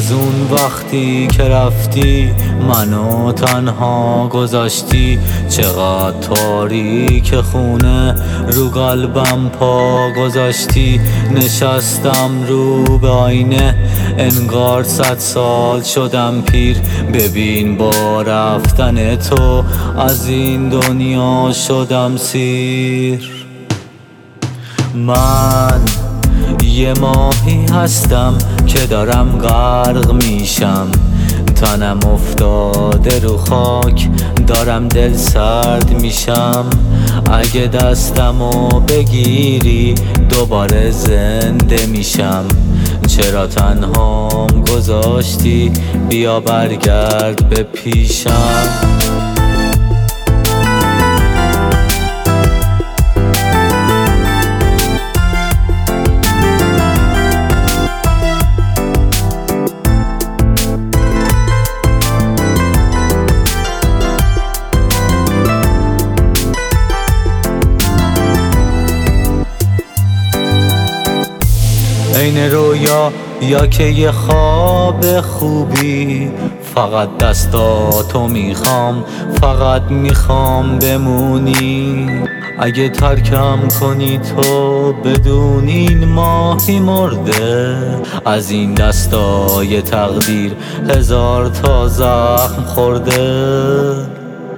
از اون وقتی که رفتی منو تنها گذاشتی، چقدر تاریک خونه رو قلبم پا گذاشتی. نشستم رو به آینه انگار 100 سال شدم پیر. ببین با رفتن تو از این دنیا شدم سیر. من یه ماهی هستم که دارم غرق میشم، تنم افتاده رو خاک، دارم دل سرد میشم. اگه دستمو بگیری دوباره زنده میشم. چرا تنهام گذاشتی؟ بیا برگرد به پیشم. این رویا یا که یه خواب خوبی، فقط دستاتو میخوام، فقط میخوام بمونی. اگه ترکم کنی تو بدون این ماهی مرده، از این دستای تقدیر 1000 تا زخم خورده.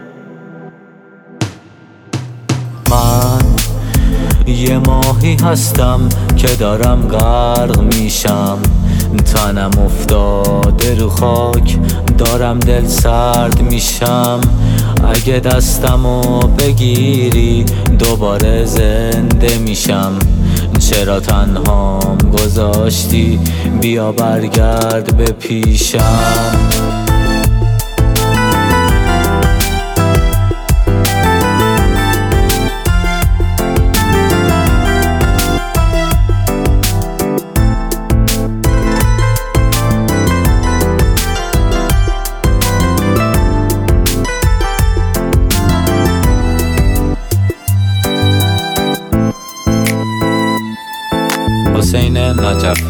من یه ماهی هستم که دارم غرق میشم، تنم افتاده رو خاک، دارم دل سرد میشم. اگه دستمو بگیری دوباره زنده میشم. چرا تنهام گذاشتی؟ بیا برگرد به پیشم. حسین نجفی.